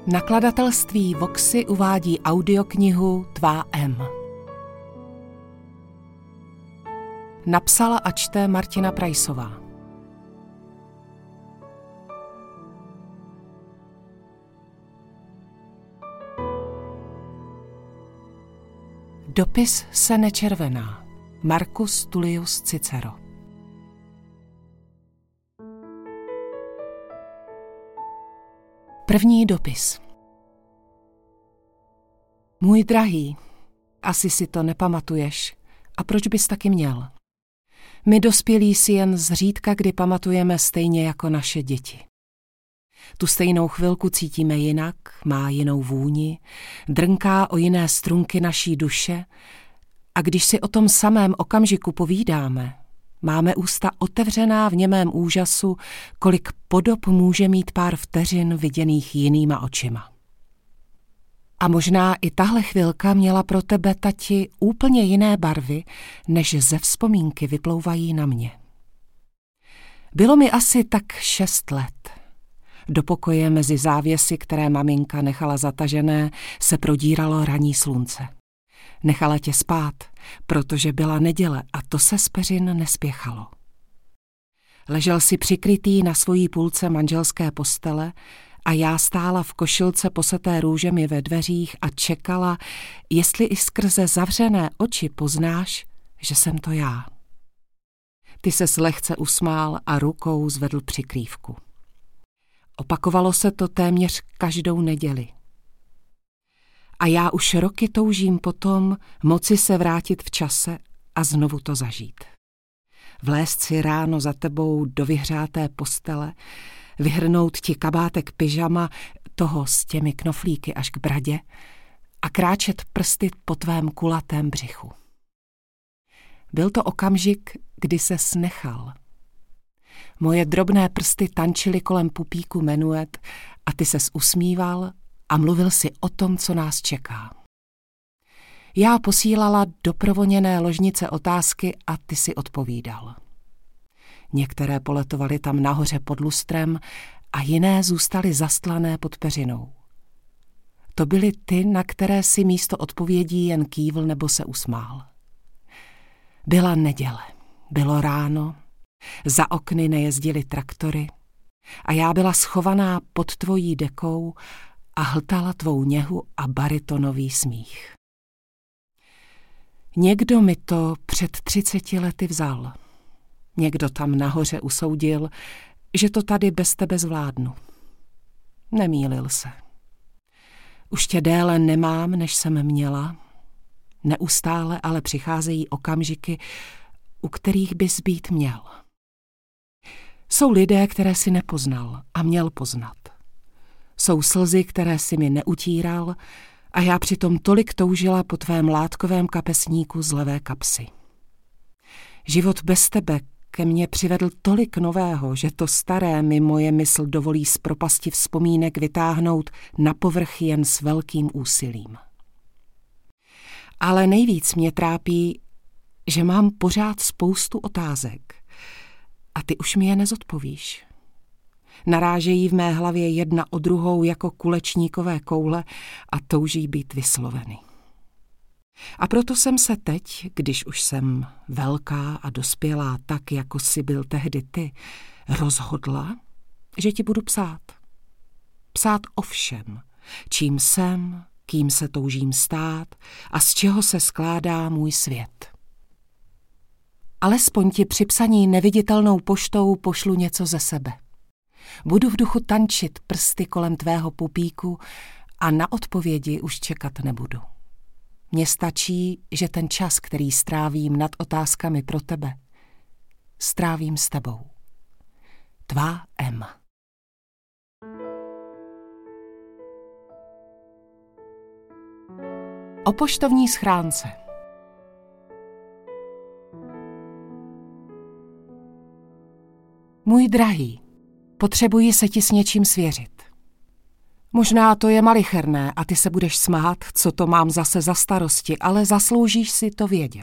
Nakladatelství Voxy uvádí audioknihu Tvá M. Napsala a čte Martina Prajsová. Dopis se nečervená. Marcus Tullius Cicero. První dopis. Můj drahý, asi si to nepamatuješ, a proč bys taky měl? My dospělí si jen zřídka kdy pamatujeme stejně jako naše děti. Tu stejnou chvilku cítíme jinak, má jinou vůni, drnká o jiné strunky naší duše a když si o tom samém okamžiku povídáme, máme ústa otevřená v němém úžasu, kolik podob může mít pár vteřin viděných jinýma očima. A možná i tahle chvilka měla pro tebe, tati, úplně jiné barvy, než ze vzpomínky vyplouvají na mě. Bylo mi asi tak 6 let. Do pokoje mezi závěsy, které maminka nechala zatažené, se prodíralo ranní slunce. Nechala tě spát, protože byla neděle a to se z peřin nespěchalo. Ležel si přikrytý na svojí půlce manželské postele a já stála v košilce poseté růžemi ve dveřích a čekala, jestli i skrze zavřené oči poznáš, že jsem to já. Ty ses lehce usmál a rukou zvedl přikrývku. Opakovalo se to téměř každou neděli. A já už roky toužím potom moci se vrátit v čase a znovu to zažít. Vlézt si ráno za tebou do vyhřáté postele, vyhrnout ti kabátek pyžama, toho s těmi knoflíky až k bradě a kráčet prsty po tvém kulatém břichu. Byl to okamžik, kdy ses nechal. Moje drobné prsty tančily kolem pupíku menuet a ty ses usmíval a mluvil si o tom, co nás čeká. Já posílala do provoněné ložnice otázky a ty si odpovídal. Některé poletovaly tam nahoře pod lustrem a jiné zůstaly zastlané pod peřinou. To byly ty, na které si místo odpovědí jen kývl nebo se usmál. Byla neděle, bylo ráno, za okny nejezdily traktory a já byla schovaná pod tvojí dekou a hltala tvou něhu a baritonový smích. Někdo mi to před 30 lety vzal. Někdo tam nahoře usoudil, že to tady bez tebe zvládnu. Nemýlil se. Už tě déle nemám, než jsem měla. Neustále ale přicházejí okamžiky, u kterých bys být měl. Jsou lidé, které si nepoznal a měl poznat. Jsou slzy, které si mi neutíral a já přitom tolik toužila po tvém látkovém kapesníku z levé kapsy. Život bez tebe ke mně přivedl tolik nového, že to staré mi moje mysl dovolí z propasti vzpomínek vytáhnout na povrch jen s velkým úsilím. Ale nejvíc mě trápí, že mám pořád spoustu otázek a ty už mi je nezodpovíš. Narážejí v mé hlavě jedna o druhou jako kulečníkové koule a touží být vysloveny. A proto jsem se teď, když už jsem velká a dospělá tak, jako jsi byl tehdy ty, rozhodla, že ti budu psát. Psát o všem, čím jsem, kým se toužím stát a z čeho se skládá můj svět. Alespoň ti při psaní neviditelnou poštou pošlu něco ze sebe. Budu v duchu tančit prsty kolem tvého pupíku a na odpovědi už čekat nebudu. Mně stačí, že ten čas, který strávím nad otázkami pro tebe, strávím s tebou. Tvá M. O poštovní schránce. Můj drahý, potřebuji se ti s něčím svěřit. Možná to je malicherné a ty se budeš smát, co to mám zase za starosti, ale zasloužíš si to vědět.